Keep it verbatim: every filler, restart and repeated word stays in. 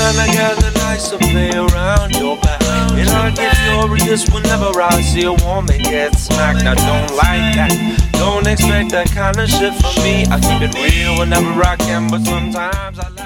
I gather nice to play around your back. And I get furious whenever I see a woman get smacked. I don't like that. Don't expect that kind of shit from me. I keep it real whenever I can, but sometimes I